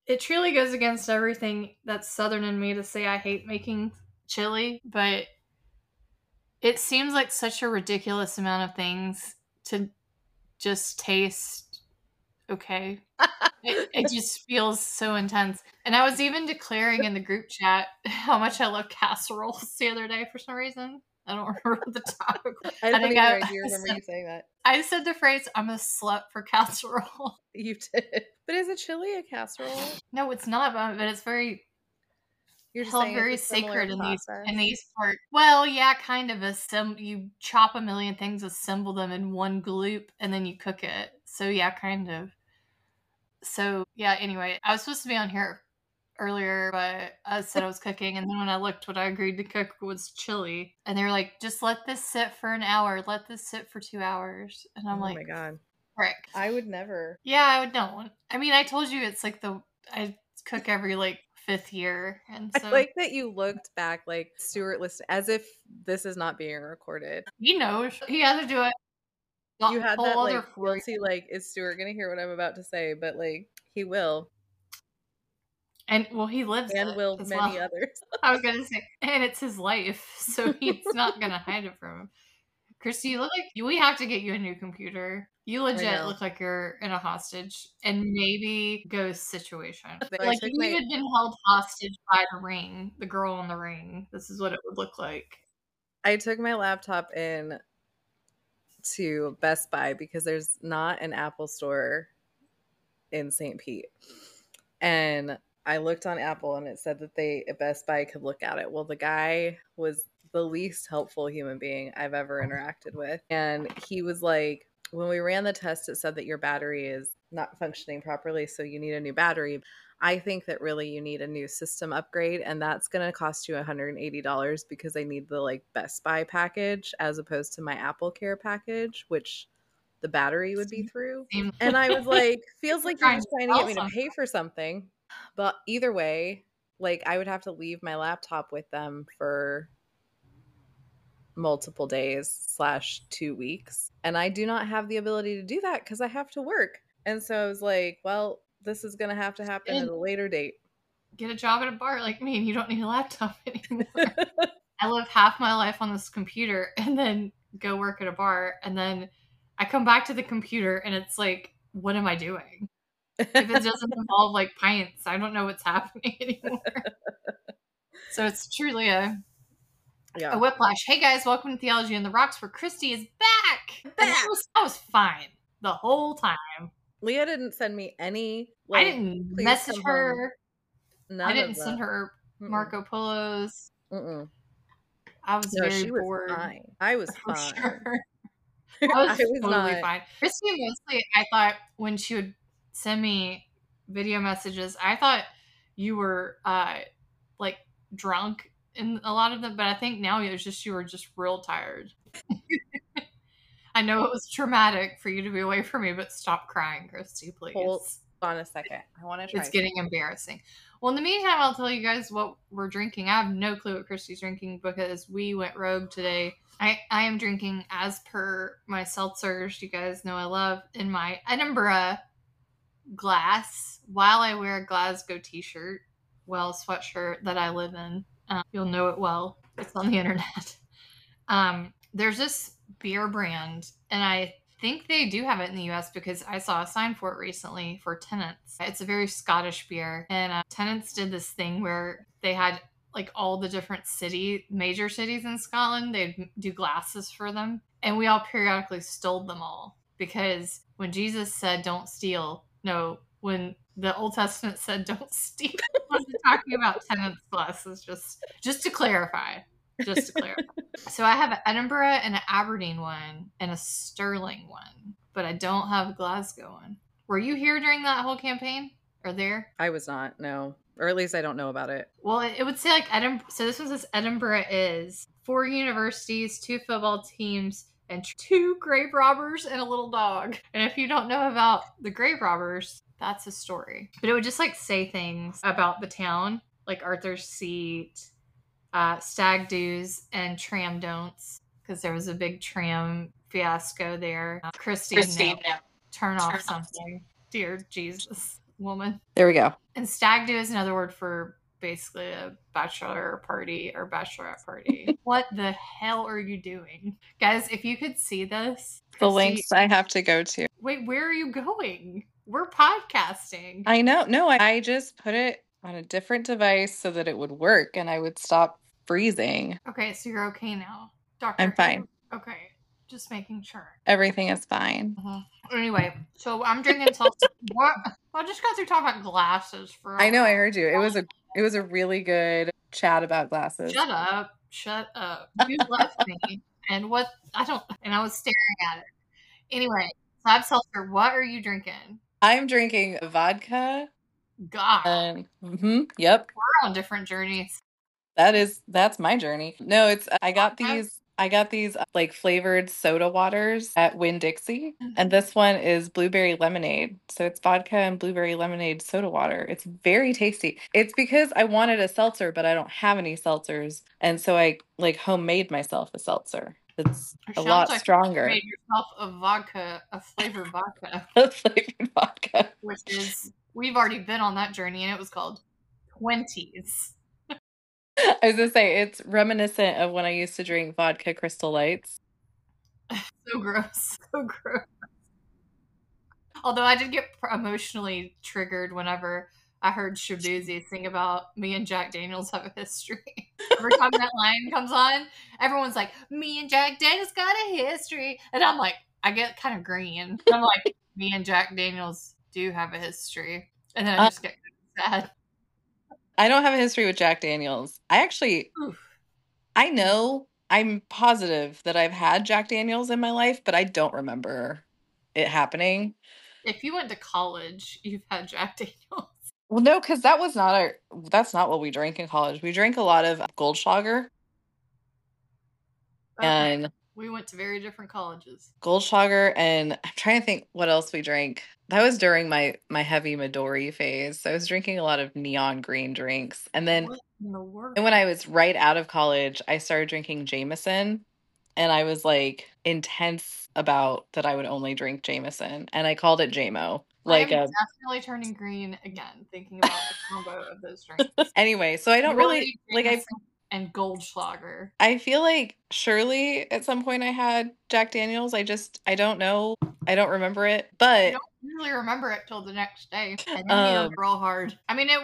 It truly goes against everything that's Southern in me to say I hate making chili, but it seems like such a ridiculous amount of things to just taste okay. It just feels so intense. And I was even declaring in the group chat how much I love casseroles the other day for some reason. I don't remember what the topic was. I don't think even remember you saying that. I said the phrase, I'm a slut for casserole. You did. But is a chili a casserole? No, it's not, but it's very You're just held saying very it's a similar sacred in process. these parts. Well, yeah, kind of. You chop a million things, assemble them in one gloop, and then you cook it. So yeah, kind of. So yeah. Anyway, I was supposed to be on here earlier, but I said I was cooking, and then when I looked, what I agreed to cook was chili, and they were like, "Just let this sit for an hour. Let this sit for 2 hours," and I'm Oh like, my god, frick. I would never. Yeah, I would don't. I mean, I told you it's like I cook every like 5th year, and I so like that you looked back like Stuart listened as if this is not being recorded. he knows he has to do it. The You had that whole other like 40. guilty like, is Stuart gonna hear what I'm about to say? But like he will, And well, he lives and it will as many well. others. I was gonna say, and it's his life, so he's not gonna hide it from him. Christy, you look like we have to get you a new computer. You I legit know. look like you're in a hostage and maybe ghost situation. I Like took you my had been held hostage by the ring, the girl on the ring. This is what it would look like. laptop in to Best Buy because there's not an Apple store in St. Pete. And I looked on Apple and it said that they at Best Buy could look at it. Well, the guy was the least helpful human being I've ever interacted with. And he was like, when we ran the test, it said that your battery is not functioning properly, so you need a new battery. I think that really you need a new system upgrade, and that's going to cost you $180 because I need the like Best Buy package as opposed to my Apple Care package, which the battery would be through. And I was like, feels like you're just trying to get me to pay for something. But either way, like I would have to leave my laptop with them for multiple days / 2 weeks. And I do not have the ability to do that because I have to work. And so I was like, well, this is going to have to happen at a later date. Get a job at a bar like me and you don't need a laptop anymore. I live half my life on this computer and then go work at a bar. And then I come back to the computer and it's like, what am I doing? If it doesn't involve like pints, I don't know what's happening anymore. So it's truly a whiplash. Hey guys, welcome to Theology on the Rocks, where Christy is back. That was fine the whole time. Leah didn't send me any. I didn't message her. None I didn't send her Marco Polos. I was very bored. Fine. I was fine. Sure. I was totally fine. Christy, mostly, I thought when she would send me video messages, I thought you were like drunk in a lot of them, but I think now it was just you were just real tired. I know it was traumatic for you to be away from me, but stop crying, Christy, please. Hold on a second. I want to try. It's getting embarrassing. Well, in the meantime, I'll tell you guys what we're drinking. I have no clue what Christy's drinking because we went rogue today. I am drinking, as per my seltzers, you guys know I love, in my Edinburgh glass while I wear a Glasgow t-shirt, sweatshirt that I live in. You'll know it well. It's on the internet. There's this beer brand, and I think they do have it in the US because I saw a sign for it recently for Tennent's. It's a very Scottish beer, and Tennent's did this thing where they had like all the different major cities in Scotland. They'd do glasses for them, and we all periodically stole them all because when Jesus said don't steal, no, when the Old Testament said don't steal, I wasn't talking about Tennent's glasses, just to clarify. So I have an Edinburgh and an Aberdeen one and a Stirling one, but I don't have a Glasgow one. Were you here during that whole campaign? Or there? I was not, no. Or at least I don't know about it. Well, it would say like Edinburgh. So this was Edinburgh is 4 universities, 2 football teams, and 2 grave robbers and a little dog. And if you don't know about the grave robbers, that's a story. But it would just like say things about the town, like Arthur's Seat, stag do's, and tram don'ts, because there was a big tram fiasco there. Christy, no. Turn off something. Dear Jesus. woman. There we go. And stag do is another word for basically a bachelor party or bachelorette party. What the hell are you doing? Guys, if you could see this. The Christy, lengths I have to go to. wait, where are you going? We're podcasting. I know. No, I just put it on a different device so that it would work and I would stop freezing. Okay, so you're okay now. Doctor. I'm fine. Okay, just making sure. Everything is fine. Anyway, so I'm drinking seltzer. What? I just got through talking about glasses for. I know, I heard you. It was a really good chat about glasses. Shut up. Shut up. You left me. And what? I don't. And I was staring at it. Anyway, Slab Seltzer, what are you drinking? I'm drinking vodka. God. Yep. We're on different journeys. That's my journey. No, it's I got these like flavored soda waters at Winn-Dixie, and this one is blueberry lemonade. So it's vodka and blueberry lemonade soda water. It's very tasty. It's because I wanted a seltzer, but I don't have any seltzers, and so I like homemade myself a seltzer. It's a lot stronger. You made yourself a flavored vodka. A flavored vodka. Which is, we've already been on that journey, and it was called 20s. I was gonna say, it's reminiscent of when I used to drink vodka Crystal Lights. So gross. So gross. Although I did get emotionally triggered whenever I heard Shabuzi sing about me and Jack Daniels have a history. Every time that line comes on, everyone's like, me and Jack Daniels got a history. And I'm like, I get kind of green. I'm like, me and Jack Daniels do have a history. And then I just get sad. I don't have a history with Jack Daniels. I know, I'm positive that I've had Jack Daniels in my life, but I don't remember it happening. If you went to college, you've had Jack Daniels. Well, no, because that's not what we drank in college. We drank a lot of Goldschlager. Okay. And we went to very different colleges. Goldschlager, and I'm trying to think what else we drank. That was during my heavy Midori phase. So I was drinking a lot of neon green drinks. And then when I was right out of college, I started drinking Jameson. And I was like intense about that I would only drink Jameson. And I called it JMO. Like I'm definitely turning green again, thinking about the combo of those drinks. Anyway, so I don't really like and Goldschlager. I feel like surely at some point I had Jack Daniels. I don't know. I don't remember it, but I don't usually remember it till the next day. And then real hard. I mean,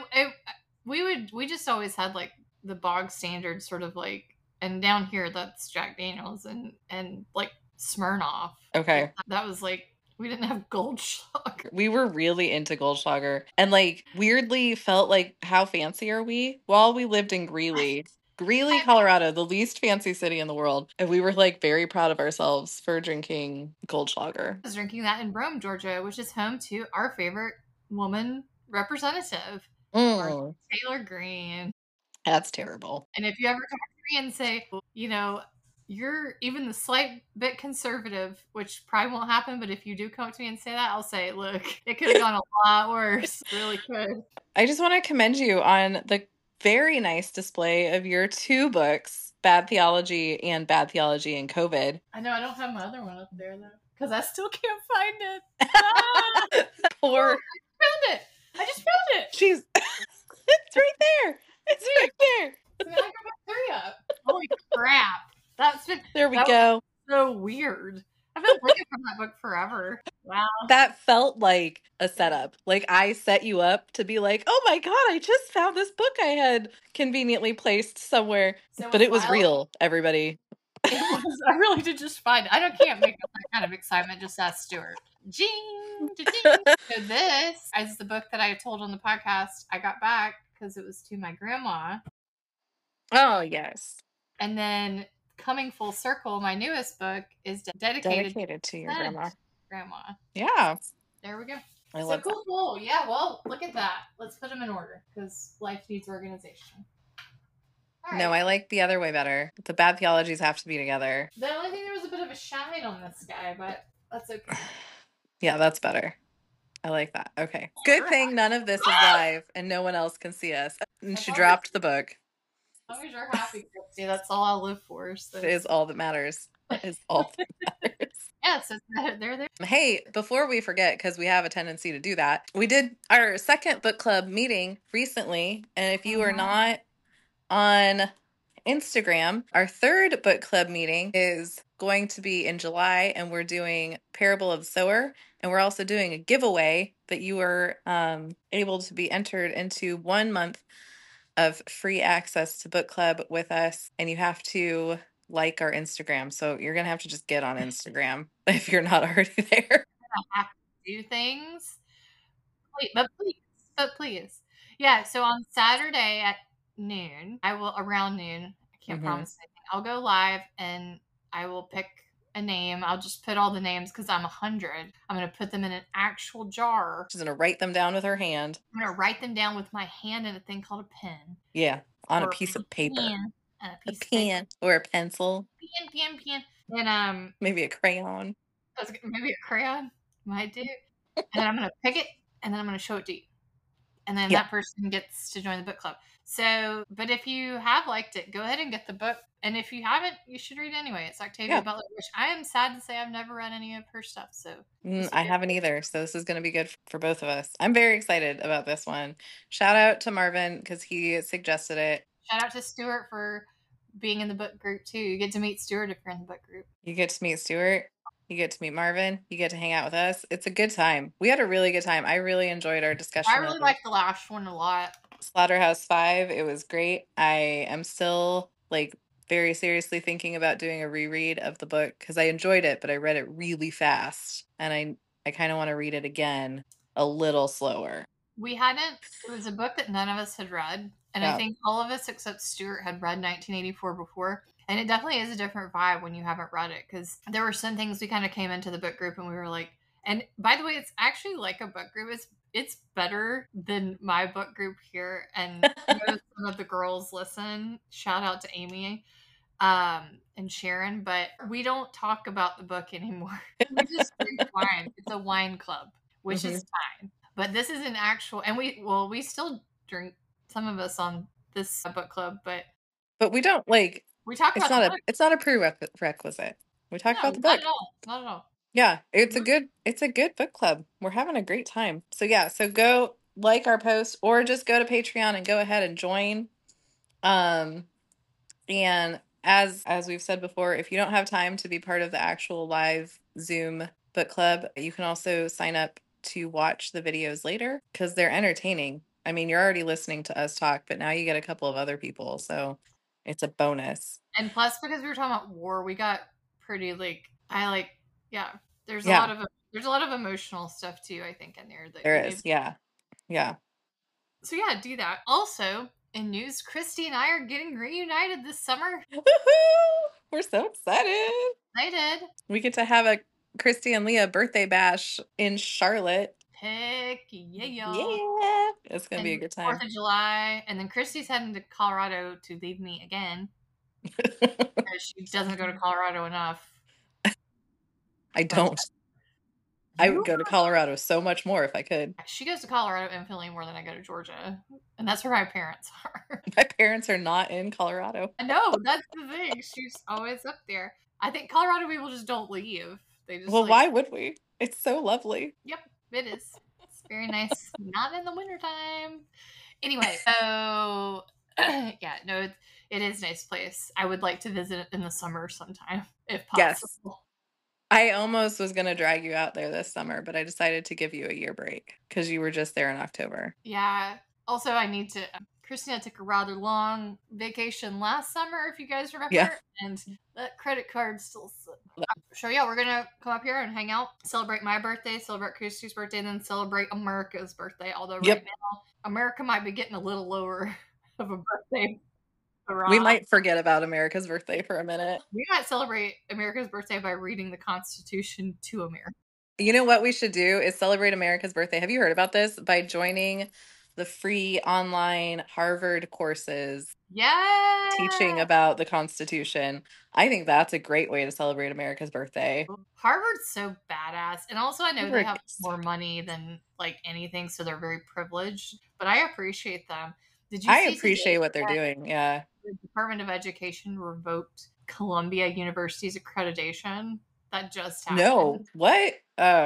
we just always had like the bog standard sort of like, and down here that's Jack Daniels and like Smirnoff. Okay. That was like, we didn't have Goldschlager. We were really into Goldschlager and like weirdly felt like, how fancy are we? While we lived in Greeley, Colorado, the least fancy city in the world. And we were like very proud of ourselves for drinking Goldschlager. I was drinking that in Rome, Georgia, which is home to our favorite woman representative, Taylor Greene. That's terrible. And if you ever talk to me and say, you know, you're even the slight bit conservative, which probably won't happen, but if you do come up to me and say that, I'll say, look, it could have gone a lot worse. It really could. I just want to commend you on the very nice display of your two books, Bad Theology and Bad Theology in COVID. I know, I don't have my other one up there, though, because I still can't find it. Poor. I found it. I just found it. It's right there. It's right there. I got my 3 up. Holy crap. There we go. So weird. I've been looking for that book forever. Wow. That felt like a setup. Like I set you up to be like, oh my God, I just found this book I had conveniently placed somewhere. But it was real, everybody. I really did just find it. I can't make up that kind of excitement. Just ask Stuart. Jing! So this is the book that I told on the podcast I got back because it was to my grandma. Oh, yes. And then coming full circle, my newest book is dedicated to your grandma. Yeah. There we go. I love that. Cool. Yeah, well, look at that. Let's put them in order because life needs organization. Right. No, I like the other way better. The bad theologies have to be together. The only thing, there was a bit of a shine on this guy, but that's okay. Yeah, that's better. I like that. Okay. Good thing none of this is live and no one else can see us. And she dropped the book. As long as you're happy, Christy, that's all I'll live for. So. It is all that matters. It is all that matters. Yes, they're there. Hey, before we forget, because we have a tendency to do that, we did our second book club meeting recently. And if you are not on Instagram, our third book club meeting is going to be in July, and we're doing Parable of the Sower. And we're also doing a giveaway that you are able to be entered into 1 month of free access to book club with us. And you have to like our Instagram. So you're going to have to just get on Instagram if you're not already there. Have to do things. But please. Yeah, so on Saturday at noon, around noon, I can't promise anything. I'll go live and I will pick a name. I'll just put all the names because I'm 100. I'm going to put them in an actual jar. She's going to write them down with her hand. I'm going to write them down with my hand in a thing called a pen. Yeah, on a Or piece of paper. pen, A pen or a pencil. Pen. And maybe a crayon. Maybe a crayon. Might do. And then I'm going to pick it and then I'm going to show it to you. And then that person gets to join the book club. So, but if you have liked it, go ahead and get the book. And if you haven't, you should read it anyway. It's Octavia Butler, which I am sad to say I've never read any of her stuff. So I haven't either. So this is going to be good for both of us. I'm very excited about this one. Shout out to Marvin because he suggested it. Shout out to Stuart for being in the book group too. You get to meet Stuart if you're in the book group. You get to meet Stuart. You get to meet Marvin. You get to hang out with us. It's a good time. We had a really good time. I really enjoyed our discussion. I really liked the last one a lot. Slaughterhouse 5. It was great. I am still very seriously thinking about doing a reread of the book because I enjoyed it, but I read it really fast. And I kind of want to read it again a little slower. It was a book that none of us had read. And I think all of us except Stuart had read 1984 before. And it definitely is a different vibe when you haven't read it because there were some things we kind of came into the book group and we were like, and by the way, it's actually like a book group. It's better than my book group here. And some of the girls listen. Shout out to Amy and Sharon. But we don't talk about the book anymore. We just drink wine. It's a wine club, which is fine. But this is an actual, and we still drink, some of us on this book club, but we don't we talk about the book. It's not a prerequisite. We talk about the book. Not at all. Yeah, it's a good book club. We're having a great time. So yeah, so go like our post or just go to Patreon and go ahead and join. And as we've said before, if you don't have time to be part of the actual live Zoom book club, you can also sign up to watch the videos later because they're entertaining. I mean, you're already listening to us talk, but now you get a couple of other people, so it's a bonus. And plus, because we were talking about war, we got pretty there's a lot of emotional stuff too, I think, in there. There is, yeah. So yeah, do that. Also, in news, Christy and I are getting reunited this summer. Woohoo! We're so excited. We get to have a Christy and Leah birthday bash in Charlotte. Heck yeah, y'all. Yeah. It's going to be a good time. 4th of July. And then Christy's heading to Colorado to leave me again. She doesn't go to Colorado enough. I don't. I would go to Colorado so much more if I could. She goes to Colorado infinitely more than I go to Georgia. And that's where my parents are. My parents are not in Colorado. No, that's the thing. She's always up there. I think Colorado people just don't leave. They just why would we? It's so lovely. Yep, it is. It's very nice. Not in the wintertime. Anyway, so yeah, no, it is a nice place. I would like to visit it in the summer sometime, if possible. Yes. I almost was going to drag you out there this summer, but I decided to give you a year break because you were just there in October. Yeah. Also, I need to... Christina took a rather long vacation last summer, if you guys remember. Yeah. And that credit card still... So yeah, we're going to come up here and hang out, celebrate my birthday, celebrate Christy's birthday, and then celebrate America's birthday. Although right now, America might be getting a little lower of a birthday. We might forget about America's birthday for a minute. We might celebrate America's birthday by reading the Constitution to America. You know what we should do is celebrate America's birthday. Have you heard about this? By joining the free online Harvard courses. Yeah. Teaching about the Constitution. I think that's a great way to celebrate America's birthday. Harvard's so badass. And also I know they have more money than anything, so they're very privileged. But I appreciate them. I appreciate what they're doing, yeah. The Department of Education revoked Columbia University's accreditation. that just No. happened What? Oh,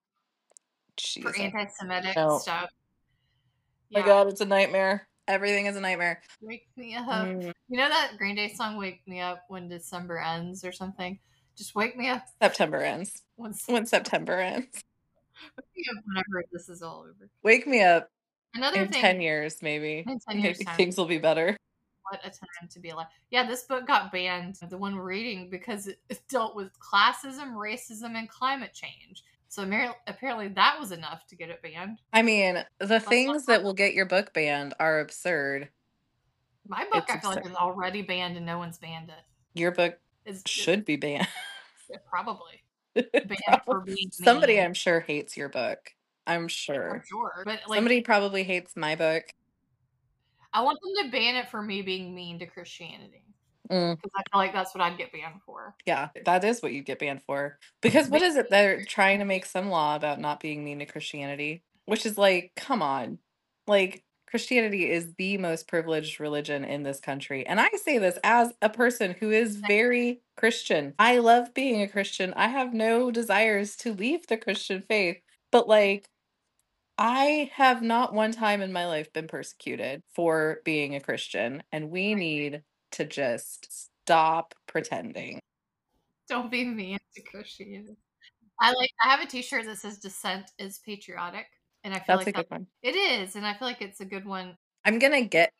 for Jesus. anti-Semitic No. stuff. My Yeah, God, it's a nightmare. Everything is a nightmare. wake me up. Mm. You know that Green Day song, "Wake Me Up When December Ends" or something? Just wake me up September ends. once. When September ends. Wake me up whenever this is all over. Wake me up Another in 10 thing, years, maybe. in 10 years Maybe time, things will be better. what a time to be alive. Yeah, this book got banned, the one we're reading, because it dealt with classism, racism, and climate change. So apparently that was enough to get it banned. I mean, the Let's not things that will get your book banned are absurd. My book, It's I feel like, absurd. is already banned and no one's banned it. Your book Is should be banned. probably banned for being Somebody, mean. I'm sure, hates your book. I'm I'm sure. sure, but like, Somebody probably hates my book. I want them to ban it for me being mean to Christianity Mm, because I feel like that's what I'd get banned for. yeah, that is what you get banned for. Because what is it? They're trying to make some law about not being mean to Christianity, which is like, come on. Like, Christianity is the most privileged religion in this country. And I say this as a person who is very Christian. I love being a Christian. I have no desires to leave the Christian faith. But like, I have not one time in my life been persecuted for being a Christian, and we need to just stop pretending. Don't be mean to Christianity. I have a T-shirt that says "Dissent is patriotic," and I feel That's like a good one. it is, and I feel like it's a good one. I'm gonna get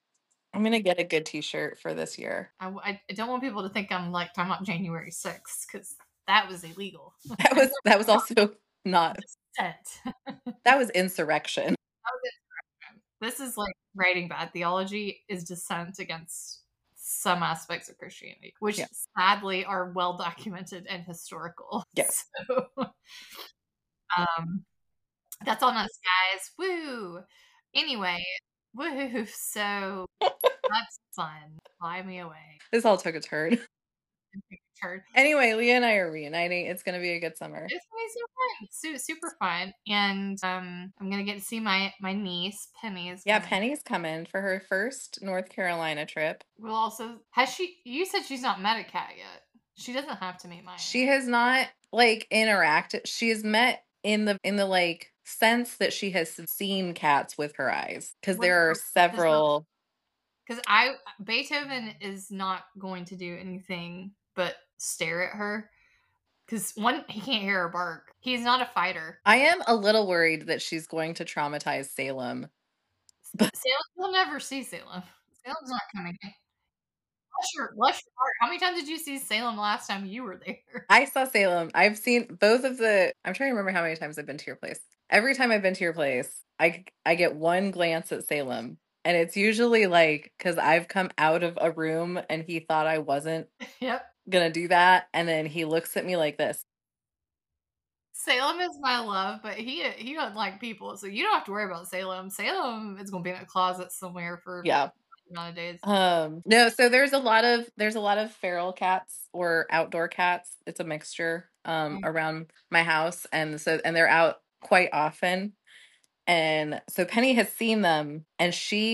a good t-shirt for this year. I don't want people to think I'm like talking about January 6th because that was illegal. That was also not Dissent. that was insurrection. This is like writing bad theology is dissent against some aspects of Christianity, which Yeah. sadly are well documented and historical. Yes. So, that's on us, guys. Woo! Anyway, woo! So that's fun. Fly me away. This all took a turn. Turd. Anyway, Leah and I are reuniting. It's gonna be a good summer. It's gonna be so fun, super fun, and I'm gonna get to see my niece Penny. Is Yeah, coming. Penny's coming for her first North Carolina trip. We'll also has she. You said she's not met a cat yet. She doesn't have to meet mine. She has not like interacted. She has met in the like sense that she has seen cats with her eyes because there are several. Because Beethoven is not going to do anything but stare at her. Because one, he can't hear her bark. He's not a fighter. I am a little worried that she's going to traumatize Salem. Salem, you'll never see Salem. Salem's not coming. Bless your heart. How many times did you see Salem last time you were there? I saw Salem. I've seen both of the. I'm trying to remember how many times I've been to your place. Every time I've been to your place, I get one glance at Salem, and it's usually like because I've come out of a room and he thought I wasn't Yep. gonna do that, and then he looks at me like this. Salem is my love, but he doesn't like people, so you don't have to worry about Salem. Salem is going to be in a closet somewhere for Yeah. amount of days. No, so there's a lot of feral cats or outdoor cats. It's a mixture around my house, and they're out quite often. And so Penny has seen them, and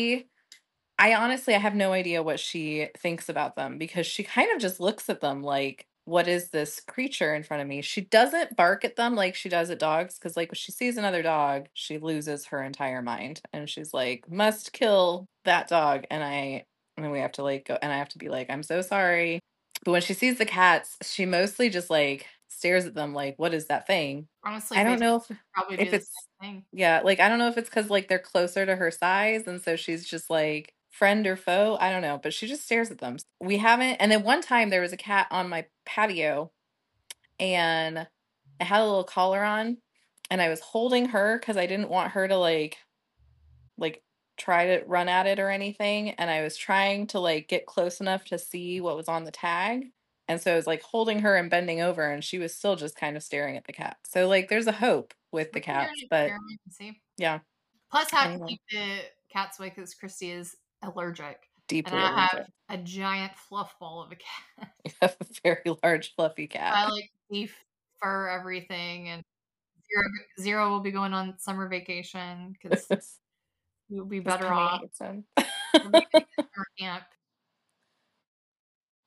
I honestly I have no idea what she thinks about them because she kind of just looks at them like, what is this creature in front of me? She doesn't bark at them like she does at dogs because like when she sees another dog, she loses her entire mind and she's like, must kill that dog. And then we have to like go and I have to be like, I'm so sorry. But when she sees the cats, she mostly just like stares at them like, what is that thing? Honestly, I don't know probably if do the it's same thing. yeah, like I don't know if it's because like they're closer to her size, and so she's just like friend or foe. I don't know, but she just stares at them. We haven't. And then one time there was a cat on my patio, and I had a little collar on, and I was holding her because I didn't want her to like try to run at it or anything, and I was trying to like get close enough to see what was on the tag. And so I was like holding her and bending over, and she was still just kind of staring at the cat. So like there's a hope with the cats, but See? yeah. Plus, I have Anyway. to keep the cats away because Christy is allergic. Deeply and I allergic. have a giant fluff ball of a cat. You have a very large fluffy cat. I like beef, fur, everything, and Zero will be going on summer vacation because you'll be better off. Summer Camp.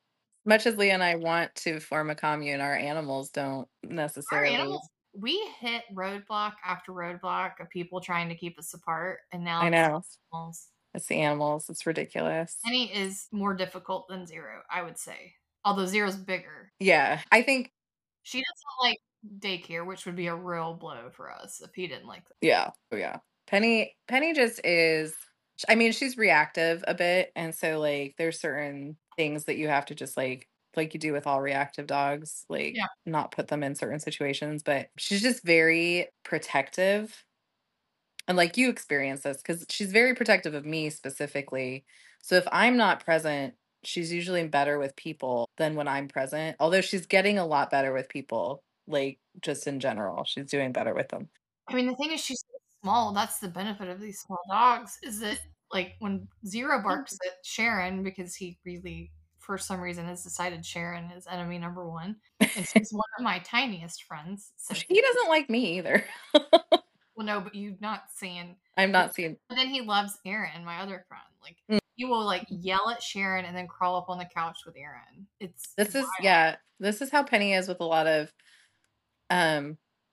Much as Leah and I want to form a commune, our animals don't Our necessarily. animals, we hit roadblock after roadblock of people trying to keep us apart, and now I it's know. animals. It's the animals. It's ridiculous. Penny is more difficult than Zero, I would say. Although Zero's bigger. Yeah. I think, She doesn't like daycare, which would be a real blow for us if he didn't like that. yeah. Oh, yeah. Penny just is, I mean, she's reactive a bit. And so, like, there's certain things that you have to just, like you do with all reactive dogs, like, Yeah. not put them in certain situations. But she's just very protective. And like you experience this because she's very protective of me specifically. So if I'm not present, she's usually better with people than when I'm present. Although she's getting a lot better with people, like just in general, she's doing better with them. I mean, the thing is she's so small. That's the benefit of these small dogs is that, like, when Zero barks at Sharon because he really, for some reason, has decided Sharon is enemy number one, and she's one of my tiniest friends. So, He doesn't like me either. well, no, but you've not seen. I'm not seeing. But then he loves Aaron, my other friend. Like, Mm. he will like yell at Sharon and then crawl up on the couch with Aaron. It's This is, yeah, this is how Penny is with a lot of um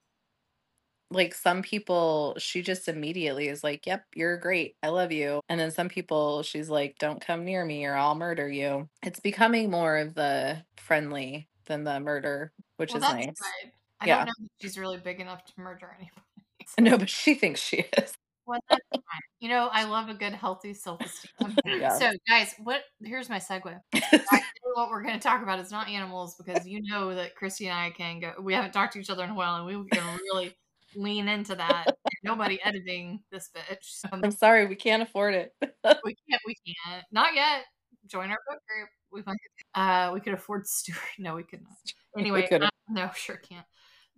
like some people, she just immediately is like, "Yep, you're great. I love you." And then some people, she's like, "Don't come near me or I'll murder you." It's becoming more of the friendly than the murder, which well, is that's nice. good. I don't Yeah. know if she's really big enough to murder anybody. No, but she thinks she is. Well, that's fine. You know, I love a good healthy self-esteem. Yeah. So, guys, here's my segue. What we're going to talk about is not animals because you know that Christy and I can go. We haven't talked to each other in a while, and we can really lean into that. Nobody editing this bitch. I'm sorry, we can't afford it. We can't. We can't. Not yet. Join our book group. We could afford Stuart. No, we could not. We Anyway, could have. no, sure can't.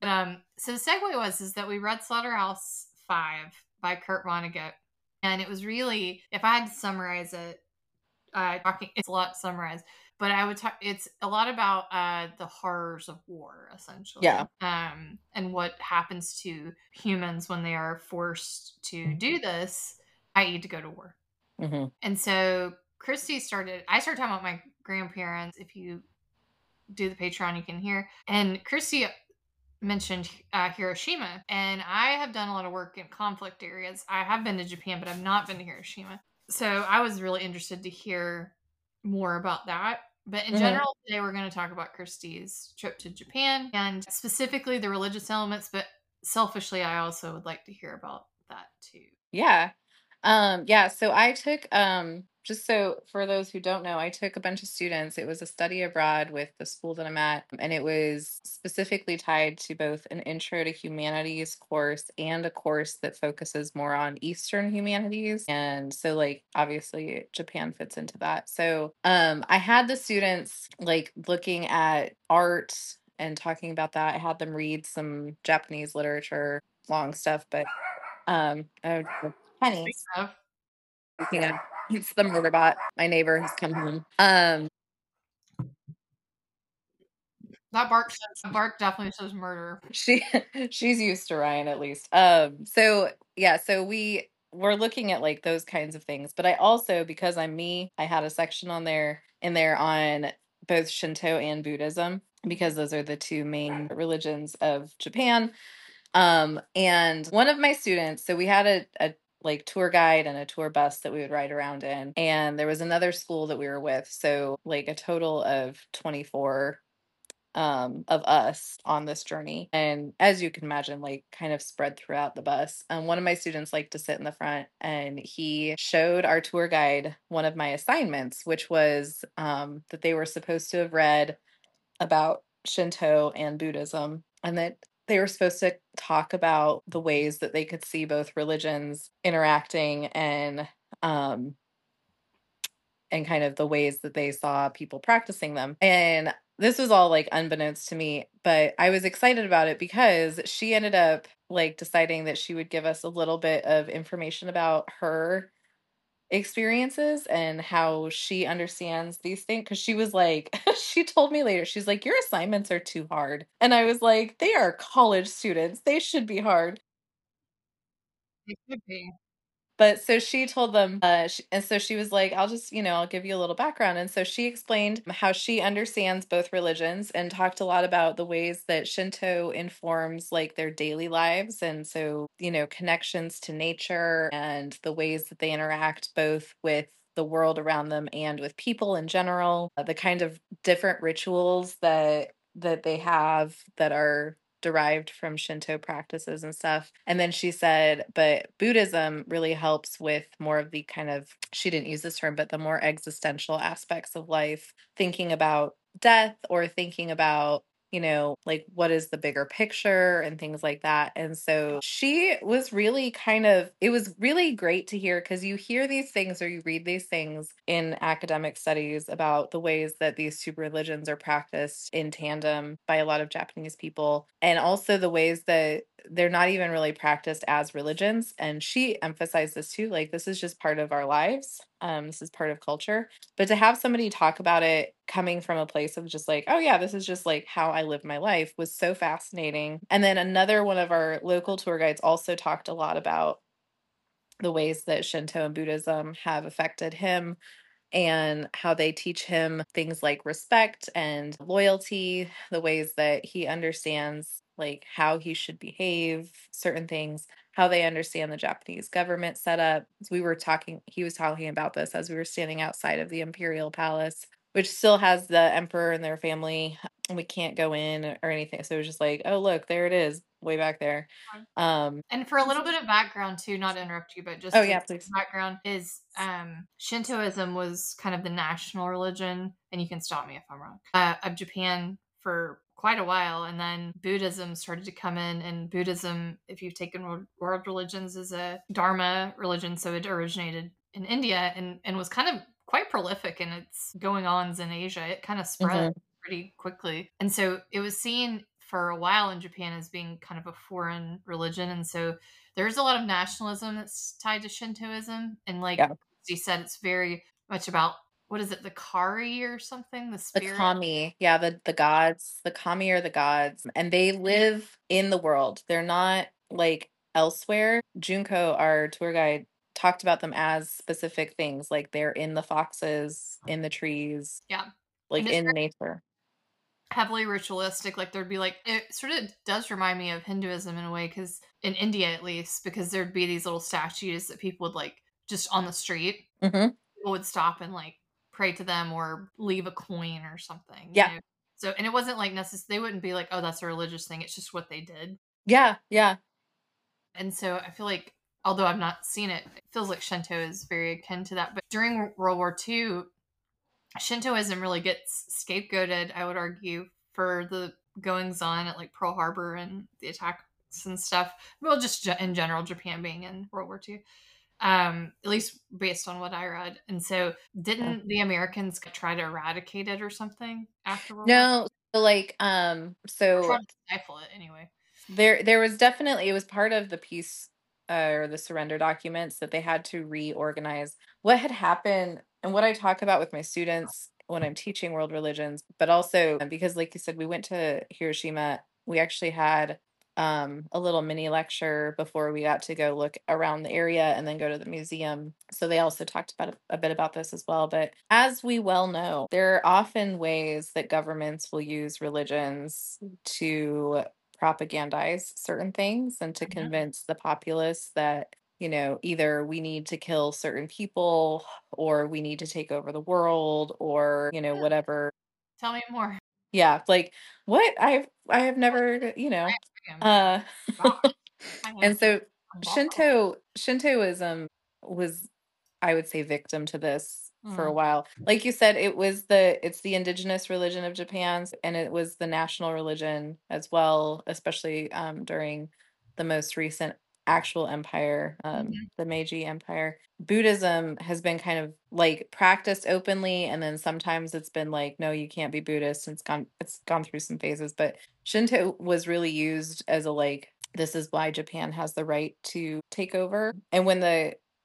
So the segue is that we read Slaughterhouse 5 by Kurt Vonnegut, and it was really, if I had to summarize it, it's a lot summarized, but I would talk. It's a lot about the horrors of war, essentially, Yeah. and what happens to humans when they are forced to do this, i.e., to go to war. Hmm. And so I started talking about my grandparents. If you do the Patreon, you can hear. And Christy mentioned Hiroshima, and I have done a lot of work in conflict areas. I have been to Japan, but I've not been to Hiroshima. So I was really interested to hear more about that. But in general, today we're going to talk about Christy's trip to Japan and specifically the religious elements. But selfishly, I also would like to hear about that too. Yeah. Yeah, so I took just so for those who don't know, I took a bunch of students. It was a study abroad with the school that I'm at, and it was specifically tied to both an intro to humanities course and a course that focuses more on Eastern humanities. And so like obviously Japan fits into that. So I had the students like looking at art and talking about that. I had them read some Japanese literature, long stuff, but oh, Penny. You know, it's the murder bot. My neighbor has come home. That bark definitely says murder. She's used to Ryan at least. So yeah, so we're looking at like those kinds of things. But I also, because I'm me, I had a section on there in there on both Shinto and Buddhism because those are the two main religions of Japan. And one of my students, so we had a like tour guide and a tour bus that we would ride around in. And there was another school that we were with. So like a total of 24 of us on this journey. And as you can imagine, like kind of spread throughout the bus. One of my students liked to sit in the front and he showed our tour guide one of my assignments, which was that they were supposed to have read about Shinto and Buddhism, and that they were supposed to talk about the ways that they could see both religions interacting and kind of the ways that they saw people practicing them. And this was all like unbeknownst to me, but I was excited about it because she ended up like deciding that she would give us a little bit of information about her experiences and how she understands these things, because she was like she told me later, she's like, your assignments are too hard, and I was like, they are college students, they should be hard. It could be. But so she told them, and so she was like, I'll just, I'll give you a little background. And so she explained how she understands both religions and talked a lot about the ways that Shinto informs like their daily lives. And so, connections to nature and the ways that they interact both with the world around them and with people in general, the kind of different rituals that they have that are derived from Shinto practices and stuff. And then she said, but Buddhism really helps with more of the kind of, she didn't use this term, but the more existential aspects of life, thinking about death or thinking about, like what is the bigger picture and things like that. And so she was really it was really great to hear, because you hear these things or you read these things in academic studies about the ways that these two religions are practiced in tandem by a lot of Japanese people, and also the ways that they're not even really practiced as religions. And she emphasized this too, like this is just part of our lives. This is part of culture. But to have somebody talk about it coming from a place of just like, oh yeah, this is just like how I live my life, was so fascinating. And then another one of our local tour guides also talked a lot about the ways that Shinto and Buddhism have affected him, and how they teach him things like respect and loyalty, the ways that he understands like how he should behave, certain things, how they understand the Japanese government setup. He was talking about this as we were standing outside of the Imperial Palace, which still has the emperor and their family, and we can't go in or anything. So it was just like, oh, look, there it is, way back there. And for a little bit of background too, not to interrupt you, but Oh just yeah, to please. background is Shintoism was kind of the national religion, and you can stop me if I'm wrong, of Japan for quite a while, and then Buddhism started to come in. And Buddhism, if you've taken world religions, is a Dharma religion, so it originated in India and was kind of quite prolific in its going ons in Asia. It kind of spread Hmm. pretty quickly, and so it was seen for a while in Japan as being kind of a foreign religion. And so there's a lot of nationalism that's tied to Shintoism. And like Yeah. you said, it's very much about, what is it, the Kari or something, the The spirit. kami, yeah, the gods, the kami are the gods, and they live in the world. They're not like elsewhere. Junko, our tour guide, talked about them as specific things, like they're in the foxes, in the trees, Yeah. like And it's in nature. heavily ritualistic. Like there'd be like, it sort of does remind me of Hinduism in a way, because in India at least, because there'd be these little statues that people would like just on the street, Hmm. people would stop and like pray to them or leave a coin or something, Yeah, So, and it wasn't like they wouldn't be like, oh, that's a religious thing. It's just what they did. yeah, yeah. And so I feel like, although I've not seen it, it feels like Shinto is very akin to that. But during World War II, Shintoism really gets scapegoated, I would argue, for the goings on at like Pearl Harbor and the attacks and stuff. Well, just in general, Japan being in World War II, at least based on what I read. And so, Yeah. didn't the Americans try to eradicate it or something after World War II? No, so like Or try so to stifle it anyway. there was definitely, it was part of the peace, or the surrender documents, that they had to reorganize what had happened. And what I talk about with my students when I'm teaching world religions, but also because like you said, we went to Hiroshima, we actually had a little mini lecture before we got to go look around the area and then go to the museum. So they also talked about a bit about this as well. But as we well know, there are often ways that governments will use religions to propagandize certain things and to Mhm. convince the populace that, either we need to kill certain people or we need to take over the world, or, whatever. Tell me more. Yeah, like what I have never, I am uh shocked. I am and so baffled. Shintoism was, I would say, victim to this for a Mm. while. Like you said, it's the indigenous religion of Japan, and it was the national religion as well, especially during the most recent actual empire, Mhm. the Meiji Empire. Buddhism has been kind of like practiced openly, and then sometimes it's been like, no, you can't be Buddhist. And it's gone through some phases, but Shinto was really used as a like, this is why Japan has the right to take over. And when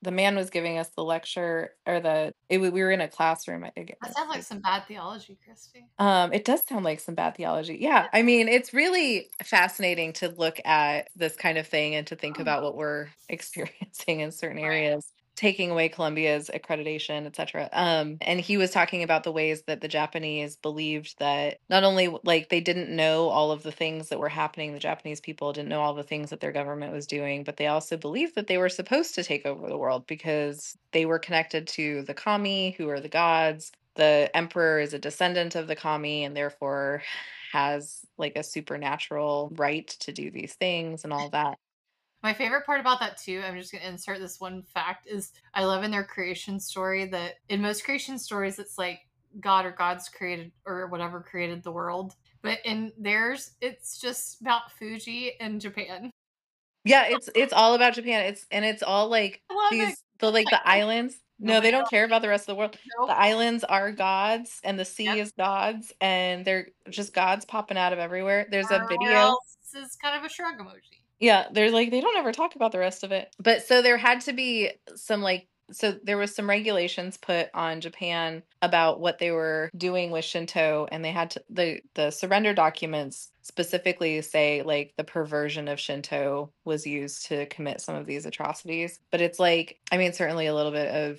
the man was giving us the lecture, or we were in a classroom. That sounds like some bad theology, Christy. It does sound like some bad theology. Yeah. I mean, it's really fascinating to look at this kind of thing and to think about what we're experiencing in certain areas, taking away Columbia's accreditation, etc. And he was talking about the ways that the Japanese believed that not only like they didn't know all of the things that were happening, the Japanese people didn't know all the things that their government was doing, but they also believed that they were supposed to take over the world because they were connected to the kami, who are the gods. The emperor is a descendant of the kami and therefore has like a supernatural right to do these things and all that. My favorite part about that too, I'm just going to insert this one fact, is I love in their creation story that in most creation stories it's like God or gods created or whatever created the world, but in theirs it's just Mount Fuji and Japan. Yeah, it's all about Japan. It's all like I love it. the islands. No, they Nobody don't else. care about the rest of the world. Nope. The islands are gods and the sea Yep. is gods and they're just gods popping out of everywhere. There's a Everywhere video. else is kind of a shrug emoji. Yeah, they're like they don't ever talk about the rest of it. But so there had to be some like so there was some regulations put on Japan about what they were doing with Shinto, and they had to the surrender documents specifically say like the perversion of Shinto was used to commit some of these atrocities. But it's like, I mean, certainly a little bit of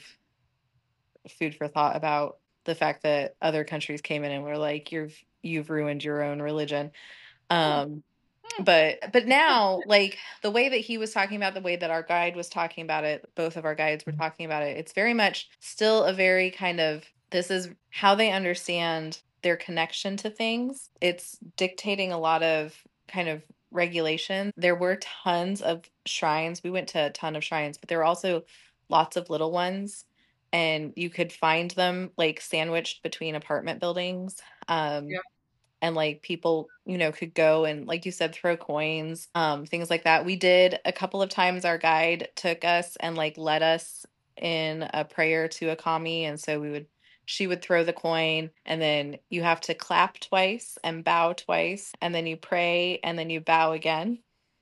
food for thought about the fact that other countries came in and were like, you've ruined your own religion. Um, but now, like the way that he was talking about, the way that our guide was talking about it, both of our guides were talking about it, it's very much still a very kind of, this is how they understand their connection to things. It's dictating a lot of kind of regulation. There were tons of shrines. We went to a ton of shrines, but there were also lots of little ones. And you could find them like sandwiched between apartment buildings. Yeah. And like people, could go and like you said, throw coins, things like that. We did a couple of times. Our guide took us and like led us in a prayer to a kami, and so she would throw the coin, and then you have to clap twice and bow twice, and then you pray and then you bow again.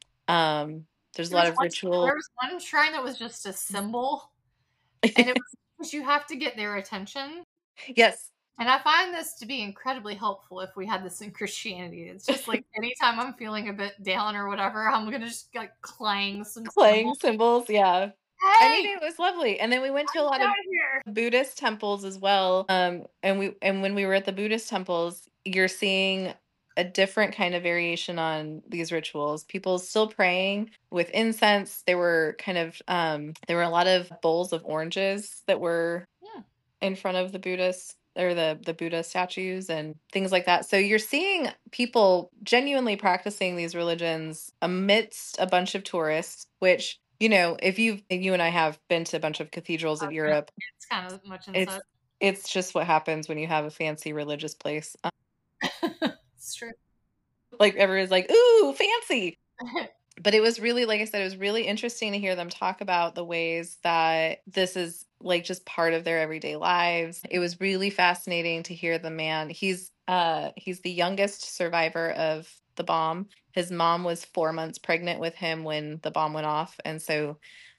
There's a lot of ritual. There was one shrine that was just a symbol, and it was because you have to get their attention. Yes. And I find this to be incredibly helpful if we had this in Christianity. It's just like anytime I'm feeling a bit down or whatever, I'm gonna just like clang some Playing cymbals. cymbals, yeah. I mean, Hey, it was lovely. And then we went to a get lot out of of here! Buddhist temples as well. And when we were at the Buddhist temples, you're seeing a different kind of variation on these rituals. People still praying with incense. There were there were a lot of bowls of oranges that were in front of the Buddhists or the Buddha statues and things like that. So you're seeing people genuinely practicing these religions amidst a bunch of tourists, which, if you and I have been to a bunch of cathedrals of Europe, It's kind of much it's inside. it's just what happens when you have a fancy religious place. It's true. Like everyone's like, "Ooh, fancy." But it was really, like I said, it was really interesting to hear them talk about the ways that this is like just part of their everyday lives. It was really fascinating to hear the man. He's the youngest survivor of the bomb. His mom was 4 months pregnant with him when the bomb went off, and so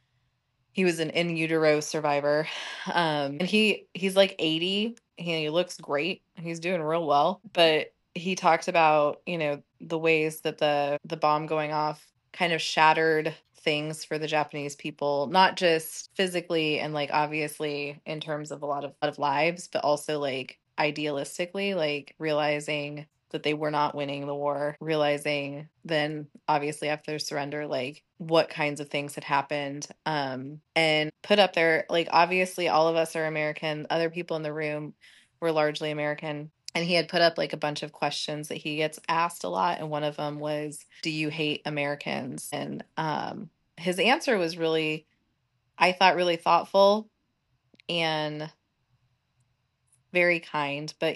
he was an in utero survivor. And he's like 80. He looks great. He's doing real well. But he talked about, the ways that the bomb going off kind of shattered things for the Japanese people, not just physically and like obviously in terms of a lot of lives, but also like idealistically, like realizing that they were not winning the war, realizing then obviously after their surrender, like what kinds of things had happened, and put up there, like obviously all of us are American, other people in the room were largely American. And he had put up like a bunch of questions that he gets asked a lot. And one of them was, do you hate Americans? And his answer was really, I thought, really thoughtful and very kind. But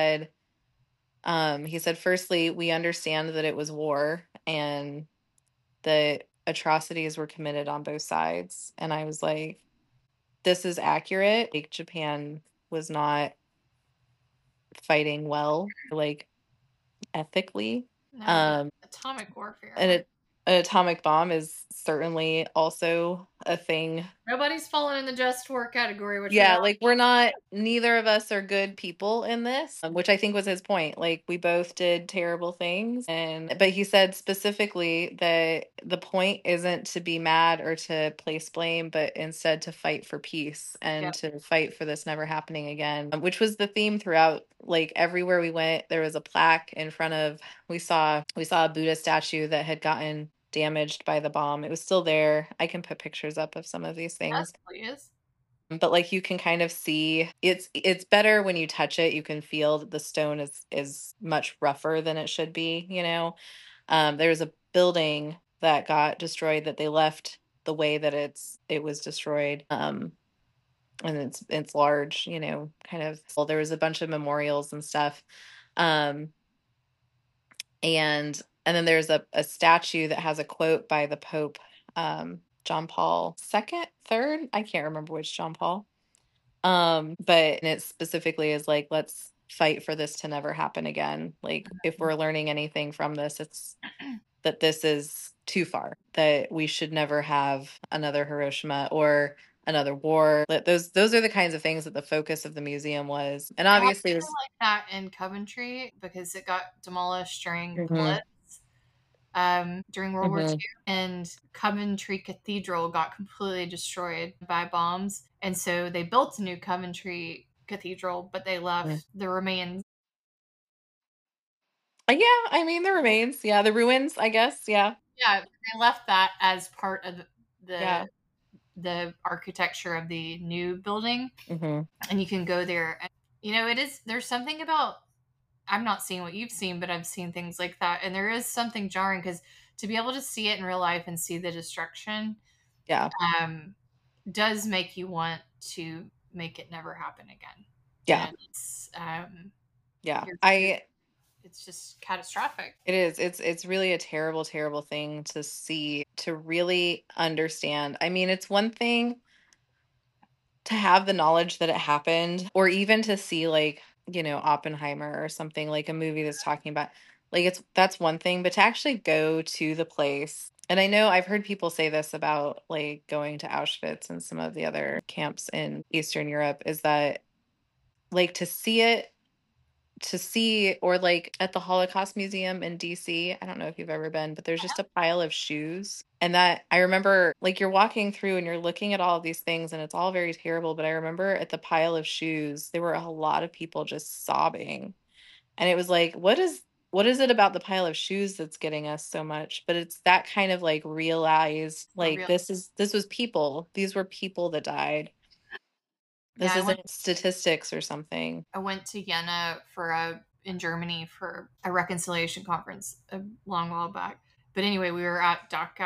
he said, firstly, we understand that it was war and that atrocities were committed on both sides. And I was like, this is accurate. Like, Japan was not fighting well, like ethically. No, atomic warfare. An atomic bomb is certainly also a thing. Nobody's falling in the just war category, which we Yeah, all like we're not, neither of us are good people in this, which I think was his point. Like we both did terrible things, and but he said specifically that the point isn't to be mad or to place blame, but instead to fight for peace and yeah. to fight for this never happening again, which was the theme throughout. Like everywhere we went, there was a plaque in front of, we saw a Buddha statue that had gotten damaged by the bomb. It was still there. I can put pictures up of some of these Yes, things. please. But like you can kind of see, it's better when you touch it. You can feel that the stone is much rougher than it should be, you know. There's a building that got destroyed that they left the way that it was destroyed. And it's large, you know, kind of. Well, there was a bunch of memorials and stuff. Um and then there's a statue that has a quote by the Pope, John Paul II, third. I can't remember which John Paul. But it specifically is like, let's fight for this to never happen again. Like, if we're learning anything from this, it's that this is too far, that we should never have another Hiroshima or another war. That those are the kinds of things that the focus of the museum was. And It happened obviously it was. like that in Coventry because it got demolished during the Mhm, Blitz, during World War II, mhm, and Coventry Cathedral got completely destroyed by bombs. And so they built a new Coventry Cathedral, but they mhm. left the remains. Yeah, I mean the remains, yeah, the ruins, I guess, yeah, Yeah, they left that as part of yeah. the the architecture of the new building, Hmm. and you can go there. And, it is. There's something about. I'm not seeing what you've seen, but I've seen things like that, and there is something jarring because to be able to see it in real life and see the destruction, Yeah, um, does make you want to make it never happen again. yeah, And yeah. you're it's just catastrophic. It is. It's really a terrible, terrible thing to see, to really understand. I mean, it's one thing to have the knowledge that it happened, or even to see like, Oppenheimer or something, like a movie that's talking about, like, that's one thing, but to actually go to the place. And I know I've heard people say this about like going to Auschwitz and some of the other camps in Eastern Europe, is that like to see, or like at the Holocaust Museum in DC. I don't know if you've ever been, but there's just a pile of shoes. And that I remember, like, you're walking through and you're looking at all of these things and it's all very terrible. But I remember at the pile of shoes, there were a lot of people just sobbing. And it was like, what is it about the pile of shoes that's getting us so much? But it's that kind of like realized, A like, real this was people. These were people that died. Yeah, This I went isn't statistics or something. I went to Jena for a in Germany for a reconciliation conference a long while back. But anyway, we were at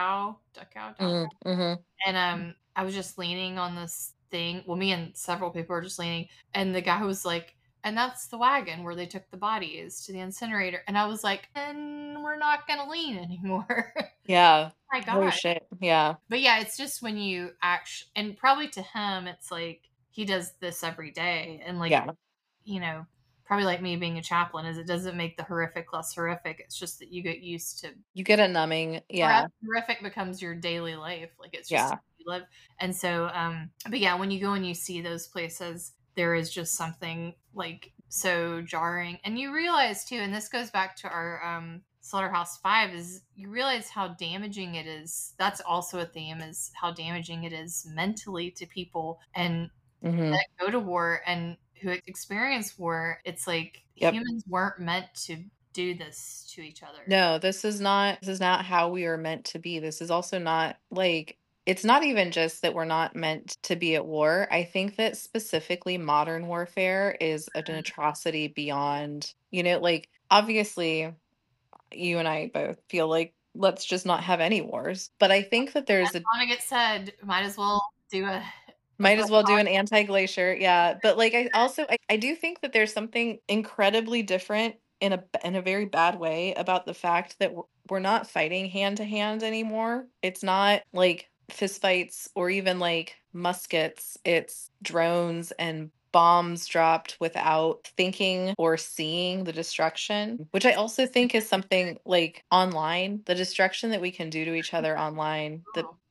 Dachau, Mm-hmm. and I was just leaning on this thing. Well, me and several people were just leaning, and the guy was like, "And that's the wagon where they took the bodies to the incinerator." And I was like, "And we're not gonna lean anymore." Yeah. My Oh God. shit. Yeah. But yeah, it's just when you actually, and probably to him, it's like he does this every day, and like Yeah. you know, probably like me being a chaplain, is it doesn't make the horrific less horrific. It's just that you get used to You get a numbing. or Yeah. horrific becomes your daily life. Like it's just Yeah. how you live. And so, but yeah, when you go and you see those places, there is just something like so jarring. And you realize too, and this goes back to our Slaughterhouse-Five, is you realize how damaging it is. That's also a theme, is how damaging it is mentally to people and Hmm. that go to war and who experience war. It's like Yep. humans weren't meant to do this to each other. No, this is not how we are meant to be. This is also not like, it's not even just that we're not meant to be at war. I think that specifically modern warfare is an atrocity beyond, like, obviously you and I both feel like let's just not have any wars. But I think that there's a, Vonnegut said, might as well do a might book as well do on an anti-glacier, yeah. But like, I also I do think that there's something incredibly different in a very bad way about the fact that we're not fighting hand to hand anymore. It's not like fistfights or even like muskets. It's drones and bombs dropped without thinking or seeing the destruction, which I also think is something like online, the destruction that we can do to each other online, the Google.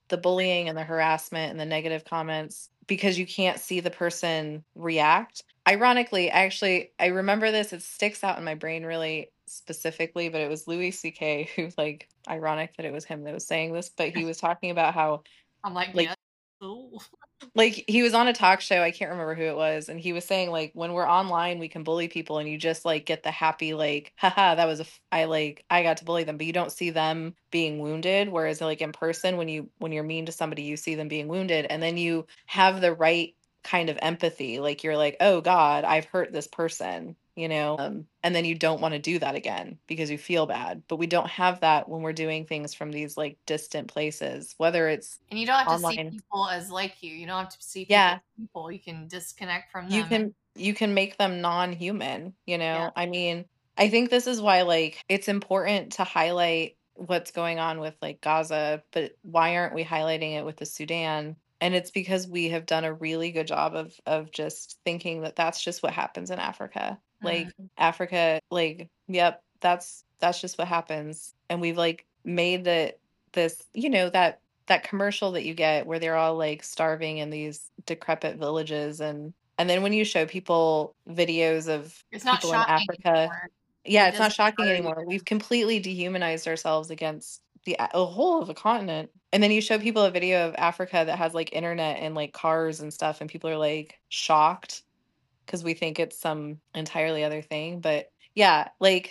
the bullying and the harassment and the negative comments because you can't see the person react. Ironically, actually, I remember this. It sticks out in my brain really specifically, but it was Louis C.K. who, like, ironic that it was him that was saying this, but he was talking about how, I'm like, like, yeah. Ooh. like he was on a talk show, I can't remember who it was, and he was saying like when we're online we can bully people and you just like get the happy like haha that was I got to bully them, but you don't see them being wounded, whereas like in person when you're mean to somebody you see them being wounded, and then you have the right kind of empathy, like you're like, oh god, I've hurt this person, and then you don't want to do that again because you feel bad. But we don't have that when we're doing things from these like distant places, whether it's And you don't have to see online. people as like you. You don't have to see people Yeah, as people. You can disconnect from you them. can make them non-human, Yeah. I mean, I think this is why like it's important to highlight what's going on with like Gaza, but why aren't we highlighting it with the Sudan? And it's because we have done a really good job of just thinking that that's just what happens in Africa. Like Africa, like, yep, that's just what happens. And we've like made that this, that commercial that you get where they're all like starving in these decrepit villages, and then when you show people videos of It's not people in shocking Africa, anymore. yeah, It it's not doesn't shocking bother you. anymore. We've completely dehumanized ourselves against a whole of a continent. And then you show people a video of Africa that has like internet and like cars and stuff, and people are like shocked because we think it's some entirely other thing. But yeah, like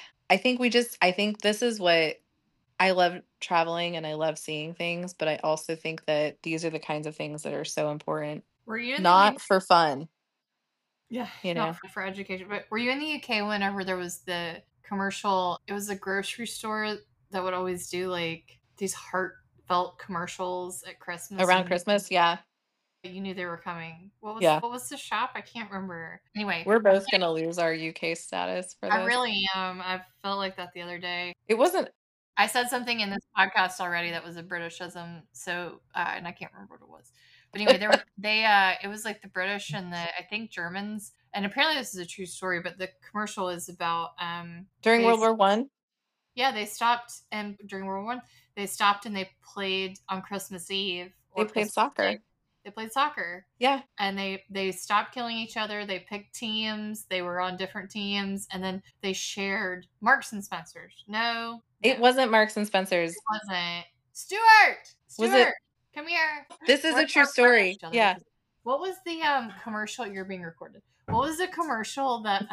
I think this is what I love traveling and I love seeing things, but I also think that these are the kinds of things that are so important, Were you in the not for fun, Yeah, you not know. for education, but were you in the UK whenever there was the commercial? It was a grocery store that would always do like these heartfelt commercials at Christmas Around when Christmas, yeah. you knew they were coming. Yeah. What was the shop? I can't remember. Anyway, We're both going to lose our UK status for I this. really am. I felt like that the other day. It wasn't I said something in this podcast already that was a Britishism, so and I can't remember what it was. But anyway, it was like the British and the I think Germans, and apparently this is a true story, but the commercial is about during they World War One. yeah, they stopped and during World War One, they stopped and they played on Christmas Eve They or played Christmas Day. soccer. They played soccer. Yeah. And they stopped killing each other. They picked teams. They were on different teams, and then they shared Marks and Spencers. No, It wasn't Marks and Spencer's. it wasn't. Stuart, Was it? come here. This is a true story. Yeah. What was the commercial? You're being recorded. What was the commercial that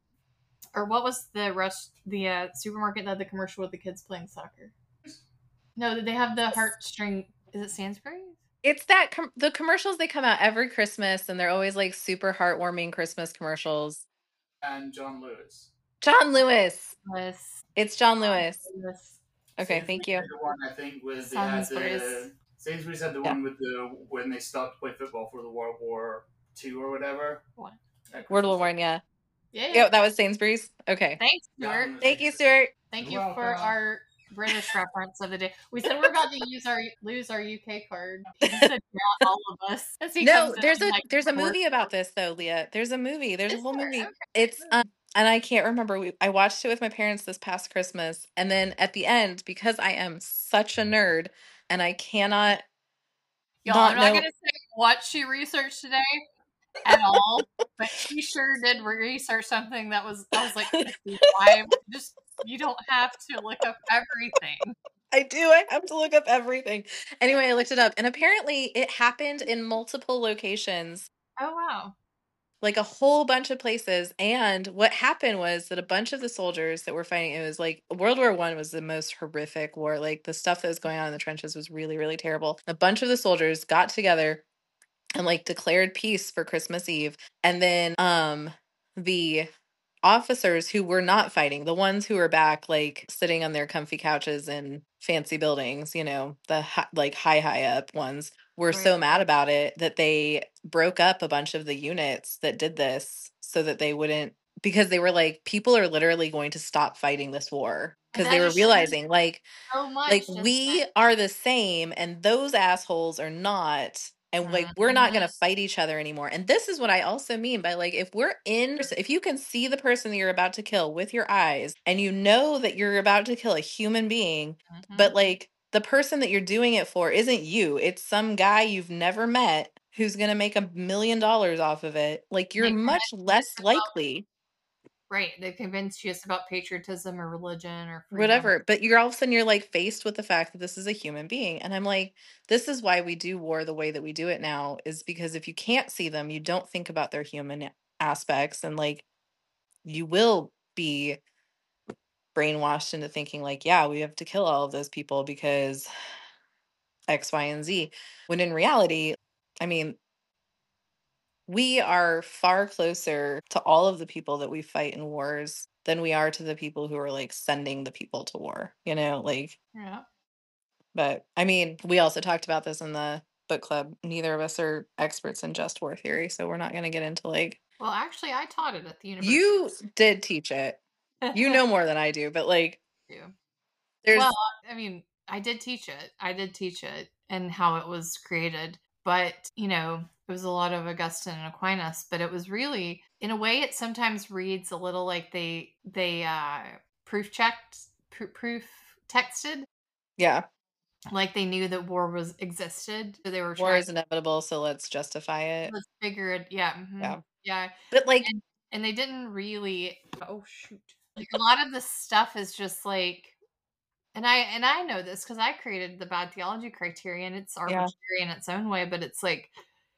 or what was the supermarket that had the commercial with the kids playing soccer? No, did they have the heartstring? Is it Sainsbury's? It's that the commercials, they come out every Christmas and they're always like super heartwarming Christmas commercials. And John Lewis. John Lewis. Yes. It's John Lewis. Okay, Sainsbury's thank you. had the one, I think, with Sainsbury's had the one with when they stopped to play football for the World War II or whatever. What? World War One, yeah. Yeah. Yeah, that was Sainsbury's. Okay. Thanks, Stuart. Thank you, Stuart. Thank you for our British reference of the day. We said we're about to lose our UK card. He said, yeah, all of us. No, there's a movie about this though, Leah. There's a movie. There's a whole movie. Okay. It's and I can't remember. I watched it with my parents this past Christmas, and then at the end, because I am such a nerd and I cannot. Y'all, I'm not gonna say what she researched today at all, but she sure did research something that was. I was like, why? You don't have to look up everything. I do. I have to look up everything. Anyway, I looked it up, and apparently it happened in multiple locations. Oh, wow. Like a whole bunch of places. And what happened was that a bunch of the soldiers that were fighting, it was like World War I was the most horrific war. Like the stuff that was going on in the trenches was really, really terrible. A bunch of the soldiers got together and like declared peace for Christmas Eve. And then the officers who were not fighting, the ones who were back, like sitting on their comfy couches in fancy buildings, the high up ones, were so mad about it that they broke up a bunch of the units that did this so that they wouldn't, because they were like, people are literally going to stop fighting this war, because they were realizing we are the same and those assholes are not. And like, we're not going to fight each other anymore. And this is what I also mean by like, if you can see the person that you're about to kill with your eyes, and you know that you're about to kill a human being, but like the person that you're doing it for isn't you. It's some guy you've never met who's going to make $1 million off of it. Like, you're much less likely. Right. They convinced you it's about patriotism or religion or freedom. Whatever. But you're all of a sudden, you're like faced with the fact that this is a human being. And I'm like, this is why we do war the way that we do it now, is because if you can't see them, you don't think about their human aspects. And like, you will be brainwashed into thinking like, yeah, we have to kill all of those people because X, Y, and Z. When in reality, I mean, we are far closer to all of the people that we fight in wars than we are to the people who are like sending the people to war, like, Yeah. But I mean, we also talked about this in the book club. Neither of us are experts in just war theory, so we're not going to get into like. Well, actually, I taught it at the university. You did teach it. You know more than I do, but like, there's. Well, I mean, I did teach it and how it was created. But, it was a lot of Augustine and Aquinas, but it was really, in a way, it sometimes reads a little like they proof texted. Yeah. Like they knew that war existed. So they were war is inevitable, so let's justify it. Let's figure it. Yeah. Mm-hmm. Yeah. But like, and they didn't really, oh shoot. Like a lot of this stuff is just like, and I know this because I created the bad theology criterion. It's arbitrary in its own way, but it's like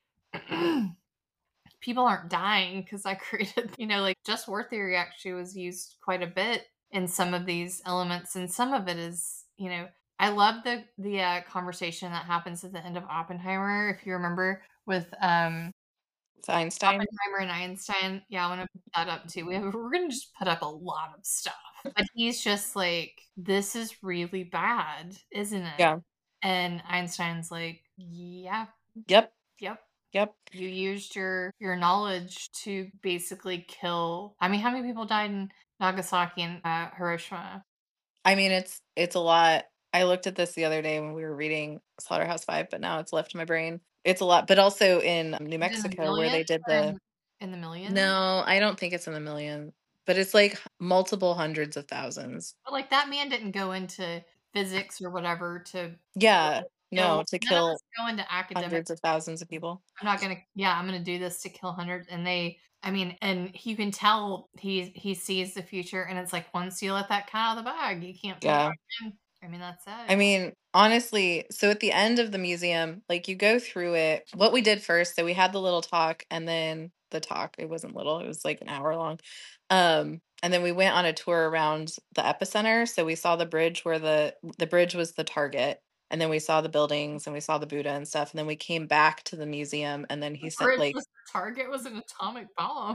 people aren't dying because I created, like just war theory actually was used quite a bit in some of these elements, and some of it is, I love the conversation that happens at the end of Oppenheimer, if you remember, with Einstein. Oppenheimer and Einstein. Yeah, I want to put that up too. We're going to just put up a lot of stuff. But he's just like, this is really bad, isn't it? Yeah. And Einstein's like, yeah. Yep. You used your knowledge to basically kill. I mean, how many people died in Nagasaki and Hiroshima? I mean, it's a lot. I looked at this the other day when we were reading Slaughterhouse-Five, but now it's left in my brain. It's a lot, but also in New Mexico where they did in the millions. No, I don't think it's in the million, but it's like multiple hundreds of thousands. But like that man didn't go into physics or whatever to to kill go into academic hundreds of thousands of people. I'm gonna do this to kill hundreds, and and you can tell he sees the future, and it's like once you let that cat out of the bag, you can't. I mean, that's it. I mean, honestly, so at the end of the museum, like you go through it. What we did first, so we had the little talk, and then the talk. It wasn't little; it was like an hour long. And then we went on a tour around the epicenter. So we saw the bridge where the bridge was the target. And then we saw the buildings and we saw the Buddha and stuff. And then we came back to the museum and then he said like the target was an atomic bomb.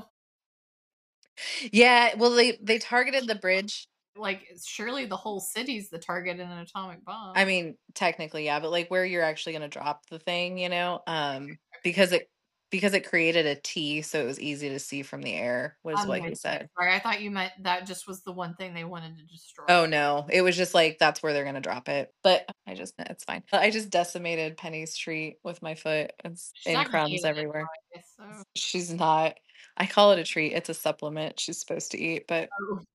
Yeah, well they targeted the bridge. Like surely the whole city's the target in an atomic bomb. I mean, technically, yeah, but like where you're actually gonna drop the thing, because it created a T, so it was easy to see from the air, was what he said. Sorry, I thought you meant that just was the one thing they wanted to destroy. Oh no, it was just like that's where they're gonna drop it. But it's fine. I just decimated Penny's tree with my foot. It's in crumbs everywhere. She's not. I call it a treat. It's a supplement she's supposed to eat, but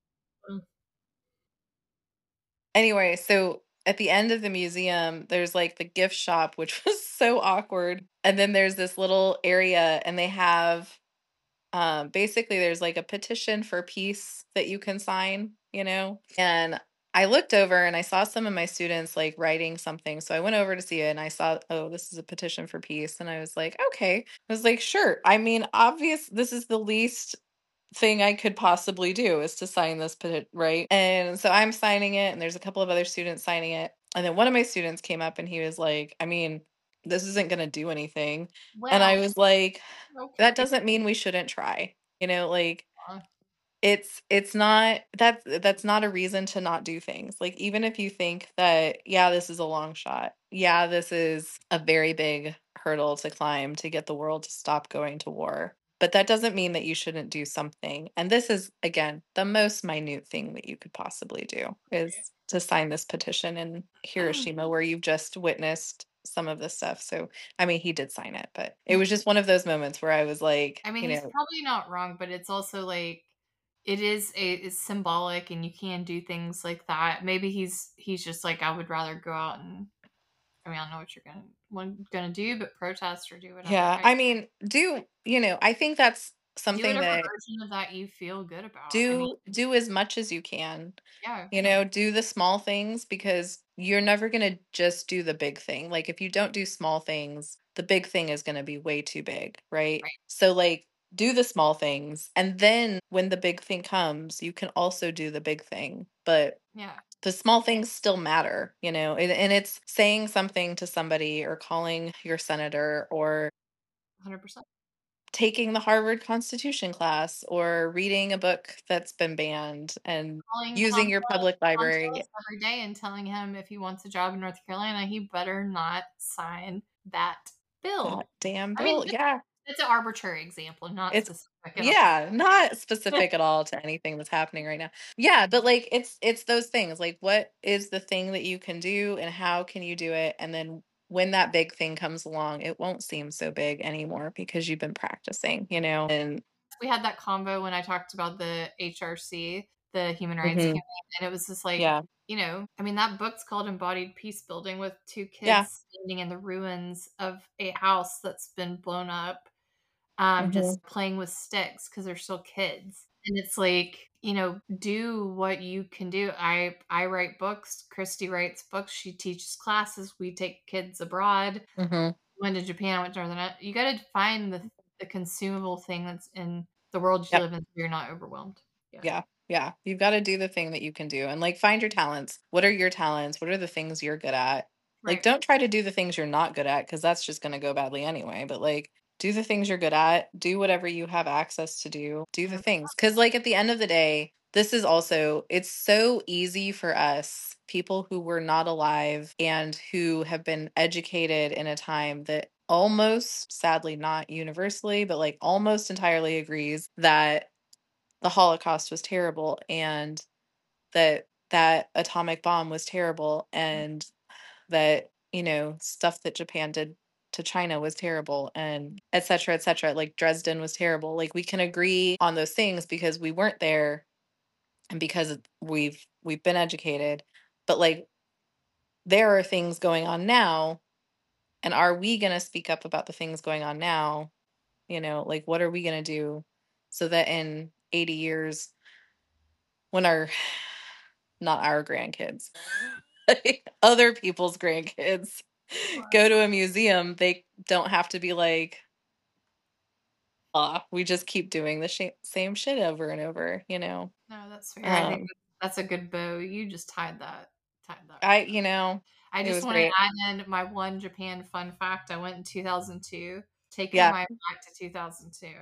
anyway, so at the end of the museum, there's like the gift shop, which was so awkward. And then there's this little area and they have basically there's like a petition for peace that you can sign, And I looked over and I saw some of my students like writing something. So I went over to see it and I saw, oh, this is a petition for peace. And I was like, okay. I was like, sure. I mean, this is the least thing I could possibly do is to sign this petition, right? And so I'm signing it and there's a couple of other students signing it. And then one of my students came up and he was like, I mean, this isn't going to do anything. Well, and I was like, okay. That doesn't mean we shouldn't try, like it's not that's not a reason to not do things. Like, even if you think that, yeah, this is a long shot. Yeah, this is a very big hurdle to climb to get the world to stop going to war. But that doesn't mean that you shouldn't do something. And this is, again, the most minute thing that you could possibly do is to sign this petition in Hiroshima, where you've just witnessed some of this stuff. So, I mean, he did sign it, but it was just one of those moments where I was like, I mean, he's probably not wrong, but it's also like, it is it's symbolic, and you can do things like that. Maybe he's just like, I would rather go out and, I mean, I don't know what you're gonna do, but protest or do whatever. Yeah. Right? I mean, I think that's Do something whatever that version of that you feel good about. I mean, do as much as you can. yeah. Do the small things, because you're never going to just do the big thing. Like, if you don't do small things, the big thing is going to be way too big, right? Right. So, like, do the small things. And then when the big thing comes, you can also do the big thing. But Yeah. the small things still matter, and it's saying something to somebody, or calling your senator, or 100%. taking the Harvard Constitution class, or reading a book that's been banned, and Calling using your public Tom library. Tillis every day and telling him if he wants a job in North Carolina, he better not sign that bill. That damn I mean, bill. Yeah. it's an arbitrary example, not It's specific at all. yeah, not specific at all to anything that's happening right now. Yeah, but like it's those things. Like, what is the thing that you can do, and how can you do it? And then when that big thing comes along, it won't seem so big anymore because you've been practicing, And We had that combo when I talked about the HRC, the Human Rights Mhm. Campaign, and it was just like, Yeah. I mean, that book's called Embodied Peace Building, with two Yeah. kids standing in the ruins of a house that's been blown up, Mhm. just playing with sticks because they're still kids. And it's like, do what you can do. I write books. Christy writes books. She teaches classes. We take kids abroad. Mhm. Went to Japan. I went to Northern. You got to find the consumable thing that's in the world you Yep. live in, so you're not overwhelmed. Yeah. Yeah. You've got to do the thing that you can do, and like, find your talents. What are your talents? What are the things you're good at? Like, Right. don't try to do the things you're not good at, because that's just going to go badly anyway. But like, do the things you're good at, do whatever you have access to do the things. Because, like, at the end of the day, it's so easy for us, people who were not alive and who have been educated in a time that almost, sadly not universally, but like almost entirely agrees that the Holocaust was terrible, and that atomic bomb was terrible, and that, stuff that Japan did to China was terrible, and et cetera, et cetera. Like, Dresden was terrible. Like, we can agree on those things because we weren't there, and because we've been educated. But like, there are things going on now, and are we going to speak up about the things going on now? Like, what are we going to do so that in 80 years, when not our grandkids, other people's grandkids go to a museum, they don't have to be like, we just keep doing the same shit over and over, No, that's fair. I think that's a good bow. You just tied that. I I it just was want to great. add in my one Japan fun fact. I went in 2002. Take your Yeah. mind back to 2002.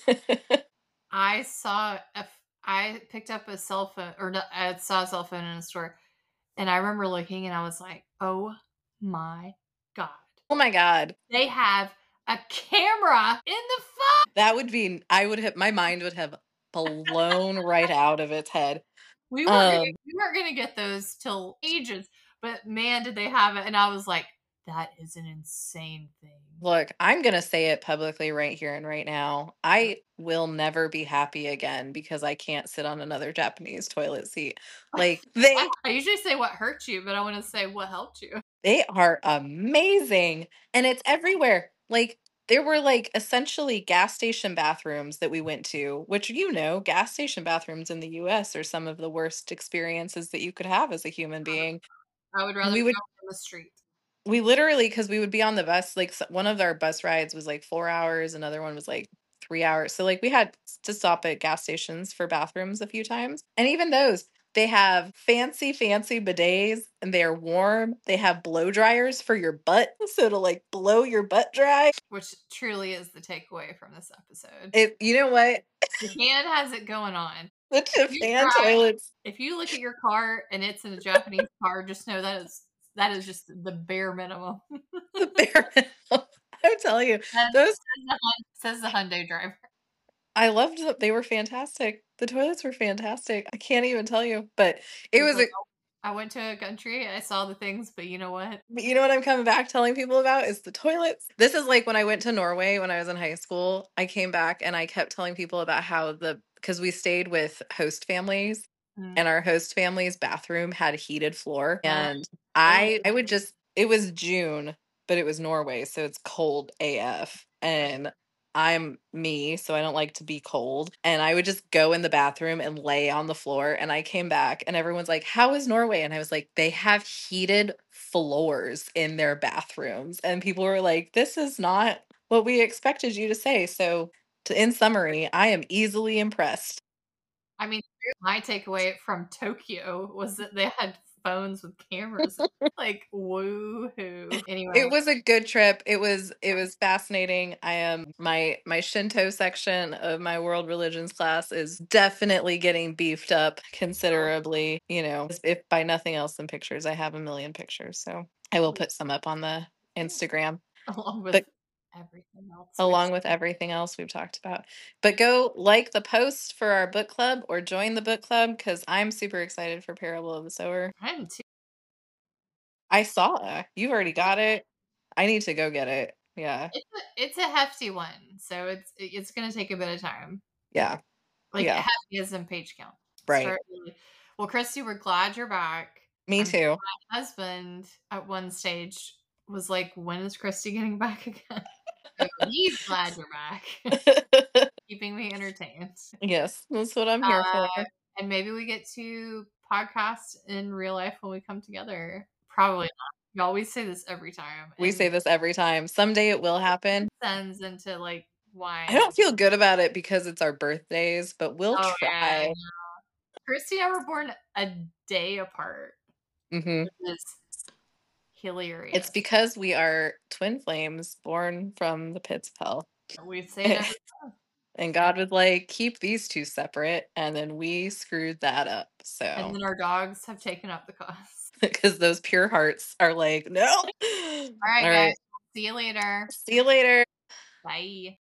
I picked up a cell phone, or no, I saw a cell phone in a store, and I remember looking, and I was like, "Oh my god! Oh my god! They have a camera in the phone." That would be. My mind would have blown right out of its head. We weren't gonna get those till ages, but man, did they have it! And I was like, "That is an insane thing." Look, I'm going to say it publicly right here and right now. I will never be happy again because I can't sit on another Japanese toilet seat. Like, I usually say what hurt you, but I want to say what helped you. they are amazing. And it's everywhere. Like, there were like essentially gas station bathrooms that we went to, which, gas station bathrooms in the US are some of the worst experiences that you could have as a human being. I would And rather we go would on the street. we literally, because we would be on the bus, like, one of our bus rides was like 4 hours, another one was like 3 hours. So like, we had to stop at gas stations for bathrooms a few times. And even those, they have fancy bidets, and they are warm. They have blow dryers for your butt, so to like blow your butt dry. Which truly is the takeaway from this episode. You know what? Japan has it going on. The Japan toilets. If you look at your car and it's in a Japanese car, just know that is just the bare minimum. The bare minimum. I'm telling you, those says the Hyundai driver. I loved them. They were fantastic. The toilets were fantastic. I can't even tell you, but it was. I went to a country, I saw the things, but you know what? You know what I'm coming back telling people about is the toilets. This is like when I went to Norway when I was in high school. I came back and I kept telling people about how the because we stayed with host families, and our host family's bathroom had heated floor, and I would just, it was June, but it was Norway, so it's cold AF, and I'm me, so I don't like to be cold. And I would just go in the bathroom and lay on the floor. And I came back and everyone's like, how is Norway? And I was like, they have heated floors in their bathrooms. And people were like, this is not what we expected you to say. So, in summary, I am easily impressed. I mean, my takeaway from Tokyo was that they had phones with cameras. Like, woohoo. Anyway. It was a good trip. It was fascinating. I am my Shinto section of my world religions class is definitely getting beefed up considerably, you know. If by nothing else than pictures. I have a million pictures, so I will put some up on the Instagram. Along with everything else. Along with everything else we've talked about. But go like the post for our book club or join the book club because I'm super excited for Parable of the Sower. I am too. I saw you've already got it. I need to go get it. Yeah. It's a hefty one, so it's gonna take a bit of time. Yeah. Like hefty as in page count. Right. Well, Christy, we're glad you're back. Me too. My husband at one stage was like, when is Christy getting back again? He's glad you're back. Keeping me entertained. Yes, that's what I'm here for. And maybe we get to podcast in real life when we come together. Probably not. You always say this every time. We say this every time. Someday it will happen. Sends into like why. I don't feel good about it because it's our birthdays, but we'll try. Yeah, Christy and I were born a day apart. Mm-hmm. Which is hilarious. It's because we are twin flames born from the pits of hell. We say that. And God would like keep these two separate, and then we screwed that up. So, and then our dogs have taken up the cause because those pure hearts are like, no. All right, guys. See you later. See you later. Bye.